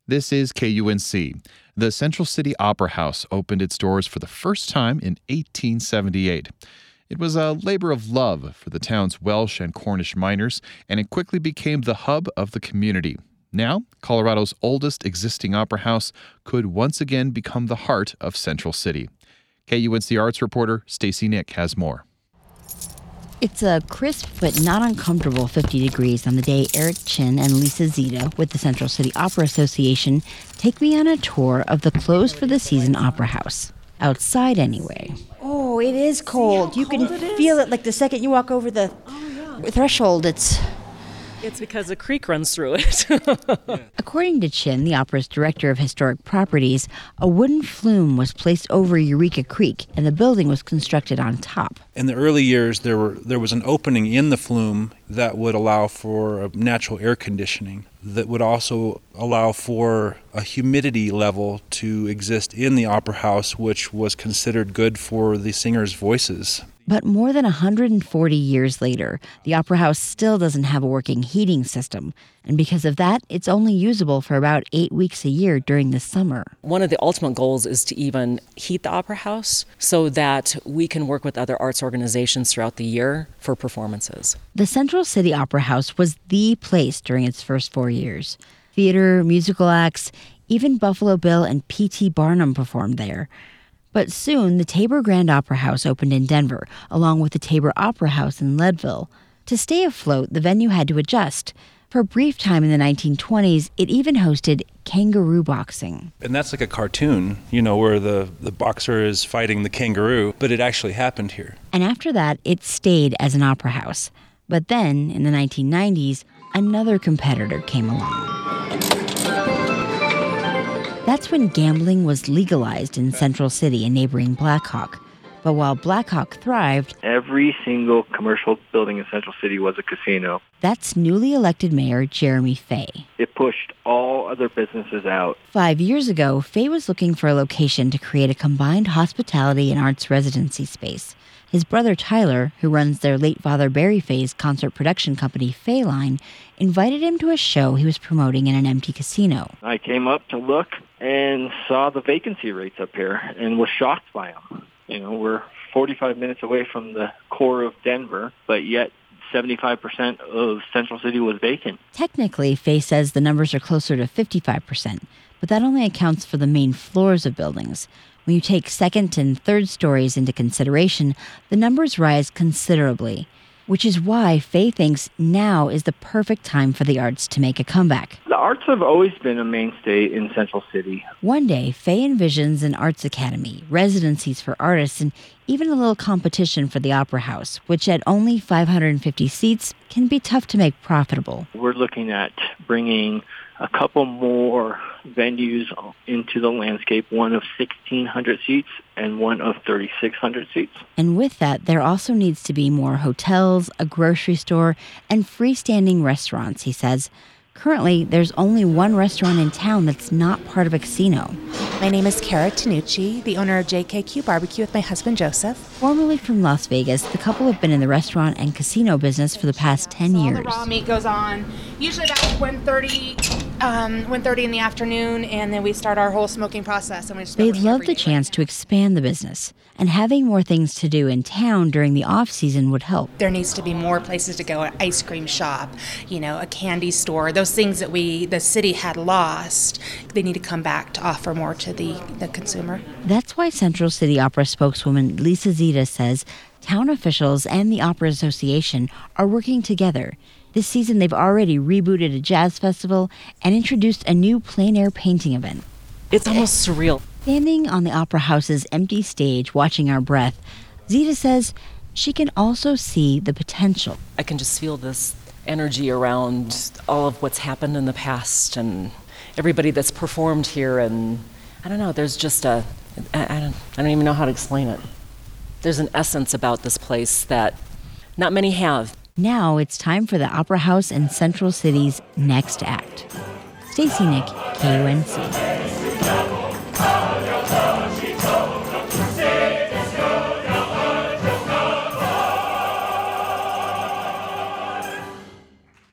This is KUNC. The Central City Opera House opened its doors for the first time in 1878. It was a labor of love for the town's Welsh and Cornish miners, and it quickly became the hub of the community. Now, Colorado's oldest existing opera house could once again become the heart of Central City. KUNC arts reporter Stacy Nick has more. It's a crisp but not uncomfortable 50 degrees on the day Eric Chin and Lisa Zita with the Central City Opera Association take me on a tour of the closed-for-the-season opera house. Outside, anyway. Oh, it is cold. You can feel it like the second you walk over the threshold. It's because a creek runs through it. According to Chin, the opera's director of historic properties, a wooden flume was placed over Eureka Creek, and the building was constructed on top. In the early years, there was an opening in the flume that would allow for a natural air conditioning, that would also allow for a humidity level to exist in the opera house, which was considered good for the singers' voices. But more than 140 years later, the Opera House still doesn't have a working heating system. And because of that, it's only usable for about 8 weeks a year during the summer. One of the ultimate goals is to even heat the Opera House so that we can work with other arts organizations throughout the year for performances. The Central City Opera House was the place during its first 4 years. Theater, musical acts, even Buffalo Bill and P.T. Barnum performed there. But soon, the Tabor Grand Opera House opened in Denver, along with the Tabor Opera House in Leadville. To stay afloat, the venue had to adjust. For a brief time in the 1920s, it even hosted kangaroo boxing. And that's like a cartoon, where the boxer is fighting the kangaroo, but it actually happened here. And after that, it stayed as an opera house. But then, in the 1990s, another competitor came along. That's when gambling was legalized in Central City and neighboring Blackhawk. But while Blackhawk thrived, every single commercial building in Central City was a casino. That's newly elected Mayor Jeremy Fay. It pushed all other businesses out. 5 years ago, Fay was looking for a location to create a combined hospitality and arts residency space. His brother Tyler, who runs their late father Barry Fay's concert production company Fayline, invited him to a show he was promoting in an empty casino. I came up to look and saw the vacancy rates up here and was shocked by them. We're 45 minutes away from the core of Denver, but yet 75% of Central City was vacant. Technically, Fay says the numbers are closer to 55%, but that only accounts for the main floors of buildings. When you take second and third stories into consideration, the numbers rise considerably, which is why Fay thinks now is the perfect time for the arts to make a comeback. The arts have always been a mainstay in Central City. One day, Fay envisions an arts academy, residencies for artists, and even a little competition for the Opera House, which at only 550 seats can be tough to make profitable. We're looking at bringing a couple more venues into the landscape, one of 1,600 seats and one of 3,600 seats. And with that, there also needs to be more hotels, a grocery store, and freestanding restaurants, he says. Currently, there's only one restaurant in town that's not part of a casino. My name is Kara Tanucci, the owner of JKQ Barbecue with my husband Joseph. Formerly from Las Vegas, the couple have been in the restaurant and casino business for the past 10 years. All the raw meat goes on usually about 1:30 in the afternoon, and then we start our whole smoking process. And They'd love the chance to expand the business, and having more things to do in town during the off-season would help. There needs to be more places to go, an ice cream shop, a candy store, those things that the city had lost. They need to come back to offer more to the consumer. That's why Central City Opera spokeswoman Lisa Zita says town officials and the Opera Association are working together. This season, they've already rebooted a jazz festival and introduced a new plein-air painting event. It's almost surreal. Standing on the Opera House's empty stage, watching our breath, Zita says she can also see the potential. I can just feel this energy around all of what's happened in the past and everybody that's performed here. And I don't know, there's just I don't even know how to explain it. There's an essence about this place that not many have. Now it's time for the Opera House and Central City's next act. Stacy Nick, KUNC.